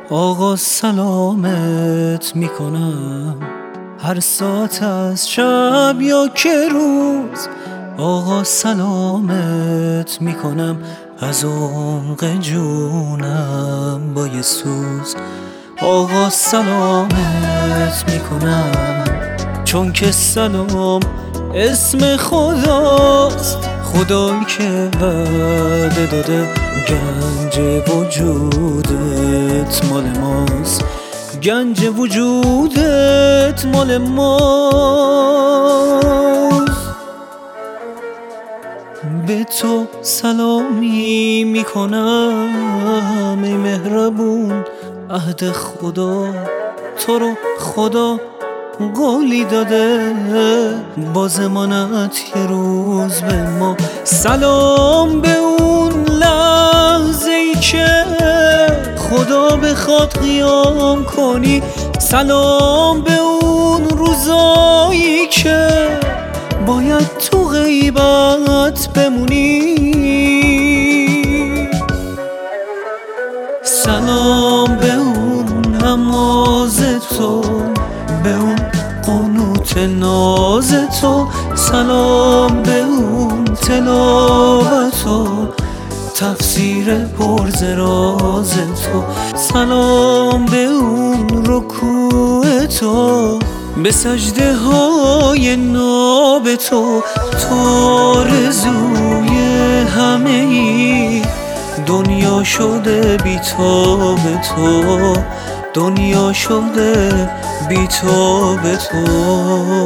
آقا سلامت میکنم هر ساعت از شب یا که روز. آقا سلامت میکنم از عمق جونم با یه سوز. آقا سلامت میکنم چون که سلام اسم خداست، خدایی که وعده داده گنج وجودت مال ماست، گنج وجودت مال ماست. به تو سلامی میکنم ای مهربون عهد خدا، تو رو خدا قولی داده با ضمانت یه روز به ما. سلام به اون لحظه ای که خدا بخواد قیام کنی، سلام به اون روزایی که باید تو غیبت بمونی. سلام به اون نماز تو، به اون قنوت ناز تو، سلام به اون تلاوت و تفسیر پرز راز تو، سلام به اون رکوع تو، به سجده های ناب تو. تو آرزوی همه ای دنیا شده بی‌تاب تو، دنیا شده بی‌تاب تو.